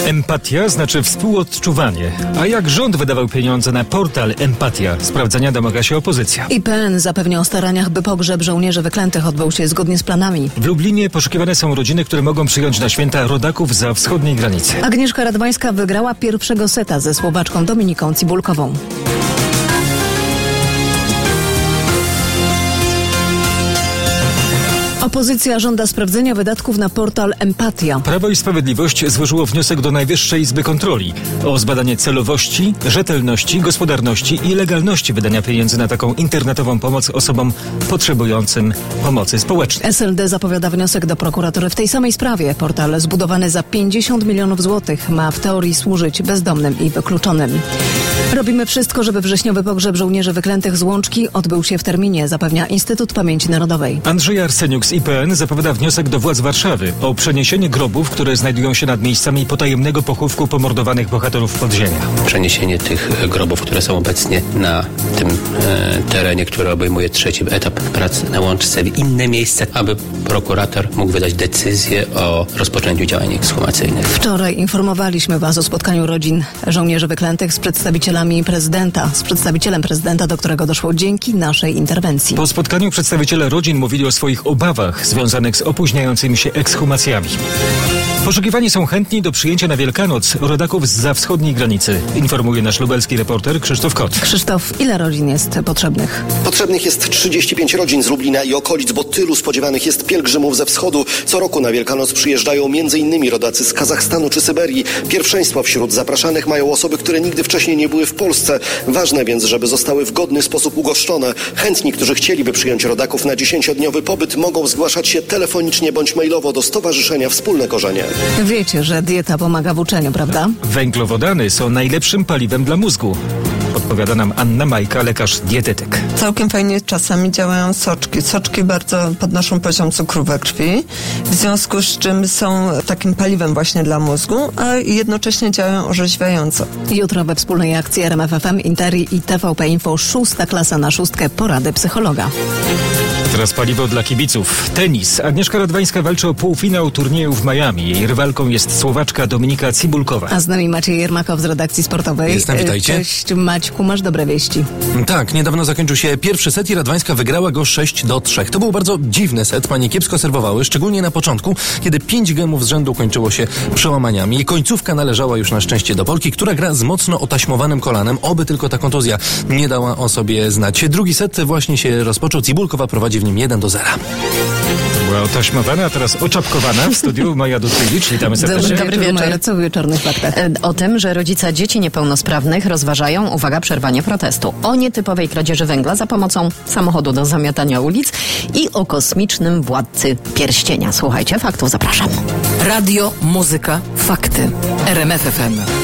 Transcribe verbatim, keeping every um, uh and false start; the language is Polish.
Empatia znaczy współodczuwanie. A jak rząd wydawał pieniądze na portal Empatia? Sprawdzania domaga się opozycja. I P N zapewnia o staraniach, by pogrzeb żołnierzy wyklętych odbył się zgodnie z planami. W Lublinie poszukiwane są rodziny, które mogą przyjąć na święta rodaków za wschodniej granicy. Agnieszka Radwańska wygrała pierwszego seta ze Słowaczką Dominiką Cibulkową. Opozycja żąda sprawdzenia wydatków na portal Empatia. Prawo i Sprawiedliwość złożyło wniosek do Najwyższej Izby Kontroli o zbadanie celowości, rzetelności, gospodarności i legalności wydania pieniędzy na taką internetową pomoc osobom potrzebującym pomocy społecznej. S L D zapowiada wniosek do prokuratury w tej samej sprawie. Portal zbudowany za pięćdziesiąt milionów złotych ma w teorii służyć bezdomnym i wykluczonym. Robimy wszystko, żeby wrześniowy pogrzeb żołnierzy wyklętych z Łączki odbył się w terminie, zapewnia Instytut Pamięci Narodowej. Andrzej Arseniuk z I P N zapowiada wniosek do władz Warszawy o przeniesienie grobów, które znajdują się nad miejscami potajemnego pochówku pomordowanych bohaterów podziemia. Przeniesienie tych grobów, które są obecnie na tym e, terenie, który obejmuje trzeci etap prac na Łączce, w inne miejsce, aby prokurator mógł wydać decyzję o rozpoczęciu działań ekshumacyjnych. Wczoraj informowaliśmy Was o spotkaniu rodzin żołnierzy wyklętych z przedstawicielami prezydenta, z przedstawicielem prezydenta, do którego doszło dzięki naszej interwencji. Po spotkaniu przedstawiciele rodzin mówili o swoich obawach związanych z opóźniającymi się ekshumacjami. Poszukiwani są chętni do przyjęcia na Wielkanoc rodaków zza wschodniej granicy, informuje nasz lubelski reporter Krzysztof Kot. Krzysztof, ile rodzin jest potrzebnych? Potrzebnych jest trzydzieści pięć rodzin z Lublina i okolic, bo tylu spodziewanych jest pielgrzymów ze wschodu. Co roku na Wielkanoc przyjeżdżają między innymi rodacy z Kazachstanu czy Syberii. Pierwszeństwo wśród zapraszanych mają osoby, które nigdy wcześniej nie były w Polsce. Ważne więc, żeby zostały w godny sposób ugoszczone. Chętni, którzy chcieliby przyjąć rodaków na dziesięciodniowy pobyt, mogą zgłaszać się telefonicznie bądź mailowo do Stowarzyszenia Wspólne Korzenie. Wiecie, że dieta pomaga w uczeniu, prawda? Węglowodany są najlepszym paliwem dla mózgu. Podpowiada nam Anna Majka, lekarz dietetyk. Całkiem fajnie czasami działają soczki. Soczki bardzo podnoszą poziom cukru we krwi, w związku z czym są takim paliwem właśnie dla mózgu, a jednocześnie działają orzeźwiająco. Jutro we wspólnej akcji R M F F M, Interi i T V P Info szósta klasa na szóstkę porady psychologa. Teraz paliwo dla kibiców. Tenis. Agnieszka Radwańska walczy o półfinał turnieju w Miami. Jej rywalką jest Słowaczka Dominika Cibulkowa. A z nami Maciej Jermakow z redakcji sportowej. Jestem, witajcie. Cześć Maćku, masz dobre wieści. Tak, niedawno zakończył się pierwszy set i Radwańska wygrała go sześć do trzech. To był bardzo dziwny set, panie kiepsko serwowały, szczególnie na początku, kiedy pięć gemów z rzędu kończyło się przełamaniami. I końcówka należała już na szczęście do Polki, która gra z mocno otaśmowanym kolanem, oby tylko ta kontuzja nie dała o sobie znać. Drugi set właśnie się rozpoczął, Cibulkowa prowadzi w nim jeden do zera. Była otaśmowana, a teraz oczapkowana. W studiu Maja Dudkiewicz. Witamy serdecznie. Dobry, dobry wieczór. Maja, co w wieczornych faktach? O tym, że rodzice dzieci niepełnosprawnych rozważają, uwaga, przerwanie protestu. O nietypowej kradzieży węgla za pomocą samochodu do zamiatania ulic i o kosmicznym władcy pierścienia. Słuchajcie, faktów zapraszam. Radio, muzyka, fakty. R M F F M.